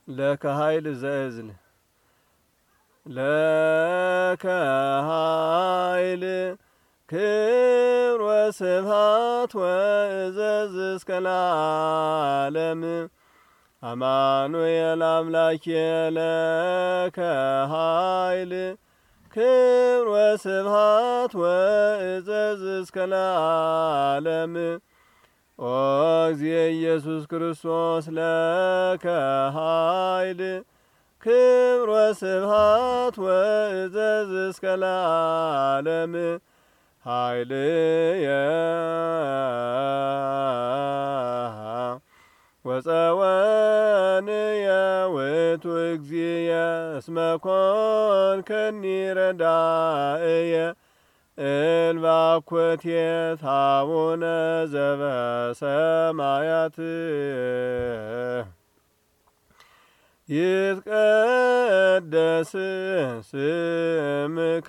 ለከ ኃይል ዘእዝል ለከ ኃይል ክብር ወስብሐት ወእዘዝ እስከ ለዓለም አማኑኤል አምላክየ ለከ ኃይል ክብር ወስብሐት ወእዘዝ እስከ ለዓለም ኦ እግዚእ ኢየሱስ ክርስቶስ ለከ ኃይል ክብር ወስብሐት ወእዘዝ እስከ ለዓለም ኃይልየ ወፀወንየ ውእቱ እግዚእየ እስመ ኮንከኒ ረዳእየ እልባኮቴት አቡነ ዘበሰማያት ይትቀደስ ስምከ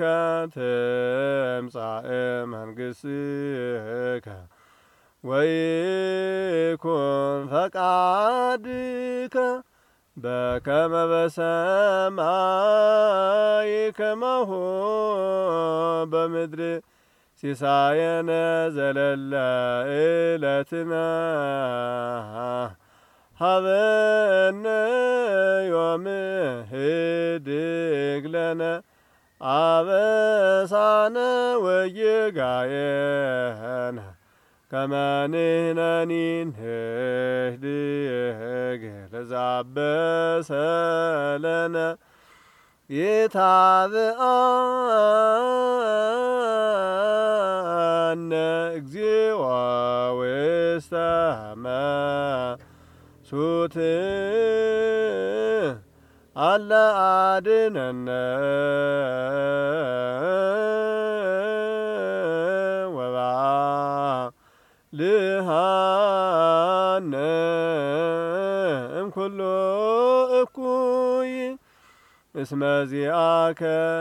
ትምጻእ መንግሥትከ ወይኩን ፈቃድከ በከመ በሰማይ ከማሁ በምድር ሲሳየነ ዘለለ ዕለትነ ሀበነ ዮም ህድግ ለነ አበሳነ ወጌጋየነ ከመ ንሕነኒ ንህድግ ለዘአበሰ ለነ ኢታብአነ እግዚኦ ውስተ መንሱት አላ አድኅነነ ወባልሐነ እምኩሉ እኩይ እስመ ዚአከ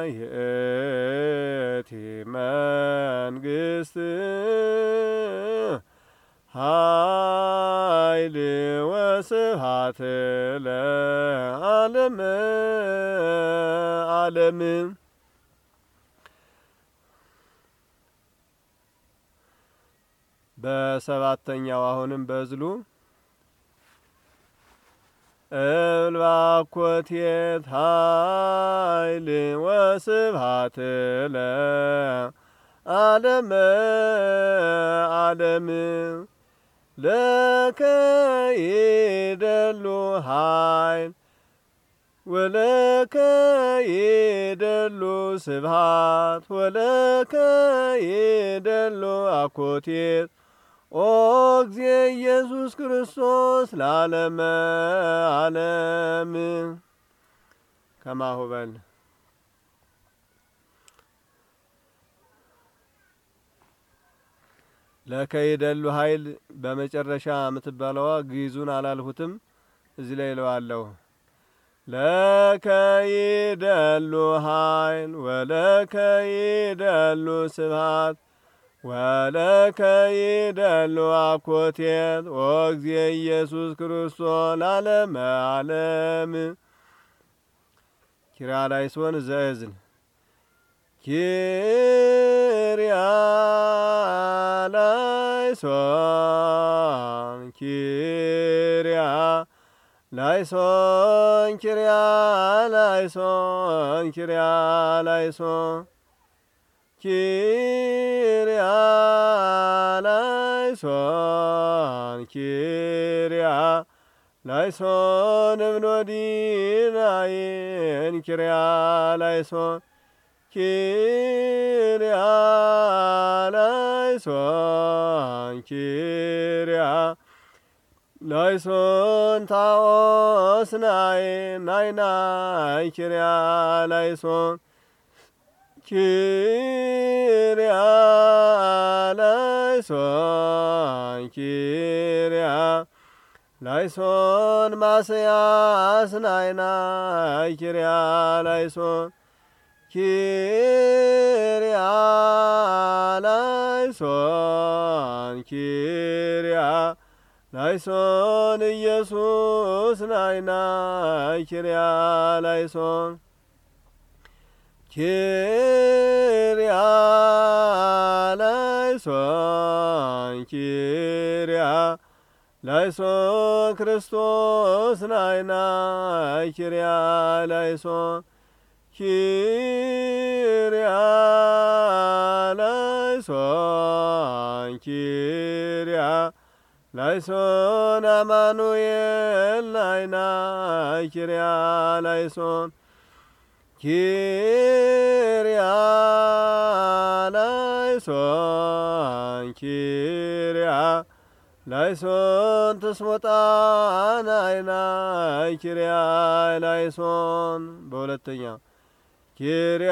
ይእቲ መንግሥት ኃይል ወስብሐት ለዓለመ ዓለም። በሰባተኛው አሁንም በዝሉ እልባኮቴት ኃይል ወስብሐት ለዓለመ ዓለም ለከ ይደሉ ኃይል ወለከ ይደሉ ስብሐት ወለከ ይደሉ አኮቴት ኦ እግዚእ ኢየሱስ ክርስቶስ ለዓለመ ዓለም ከማሁ በል። ለከ ይደሉ ኃይል በመጨረሻ የምትባለዋ ግዕዙን አላልሁትም፣ እዚህ ላይ እለዋለሁ። ለከ ይደሉ ኃይል ወለከ ይደሉ ስብሐት ወለከ ይደሉ አኮቴት ኦ እግዚእ ኢየሱስ ክርስቶስ ለዓለመ ዓለም ኪርያላይሶን ዘእዝን ኪርያላይሶን ኪርያላይሶን ኪርያላይሶን ኪርያላይሶን ኪርያላይሶን ኪርያላይሶን እምኖዲናይን ኪርያላይሶን ኪርያላይሶን ኪርያላይሶን ታኦስናይን ናይናይ ኪርያላይሶን ኪርያላይሶን ኪርያላይሶን ማስያስ ናይናይ ኪርያላይሶን ኪርያላይሶን ላይሶን ኢየሱስ ናይና ኪርያ ላይሶን ኪርያ ላይሶን ኪርያ ላይሶን ክርስቶስ ናይና ኪርያ ላይሶን ኪርያ ላይሶን ኪርያ ላይሶን አማኑኤል ናይና ኪርያ ላይሶን ኪርያ ላይሶን ኪርያ ላይሶን ትስሞጣ ናይና ኪርያ ላይሶን በሁለተኛው ኪርያ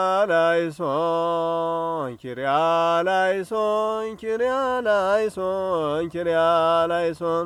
ላይሶን ኪርያ ላይሶን ኪርያ ላይሶን ኪርያ ላይሶን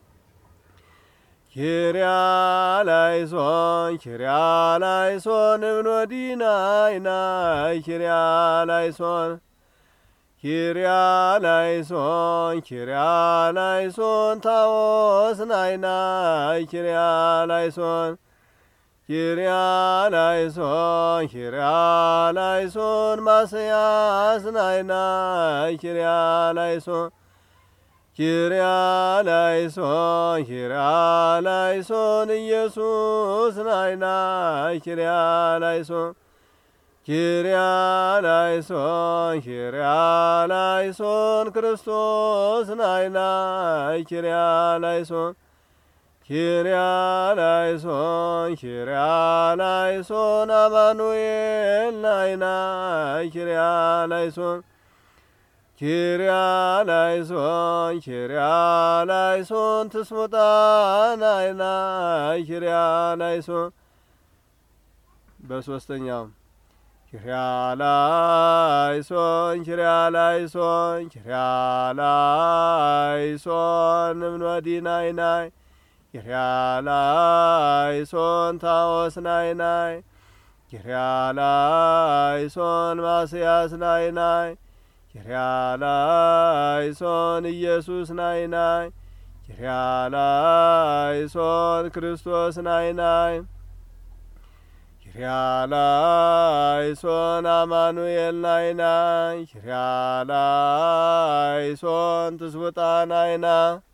ኪርያ ላይሶን ኪርያ ላይሶን እብኖዲናይና ኪርያ ላይሶን ኪርያ ላይሶን ኪርያ ላይሶን ታዎስ ናይና ኪርያ ላይሶን ኪርያ ላይሶን ኪርያ ላይሶን ማስያስ ናይና ኪርያ ላይሶን ኪርያ ላይሶን ኪርያ ላይሶን ኢየሱስ ናይና ኪርያ ላይሶን ኪርያ ላይሶን ኪርያ ላይሶን ክርስቶስ ናይና ኪርያ ላይሶን ኪርያ ላይሶን ኪርያ ላይሶን አማኑኤል ናይና ኪርያ ላይሶን ኪርያ ላይሶን ኪርያ ላይሶን ትስሙጣ ናይና ኪርያ ላይሶን በሶስተኛው ኪርያ ላይሶን ኪርያ ላይሶን ኪርያ ላይሶን እምኖዲናይናይ ኪርያ ላይሶን ታዎስ ናይናይ ኪርያ ላይሶን ማስያስ ናይናይ ኪርያ ላይሶን ኢየሱስ ናይናይ ኪርያ ላይሶን ክርስቶስ ናይናይ ኪርያ ላይሶን አማኑኤል ናይናይ ኪርያ ላይሶን ትስውጣ ናይና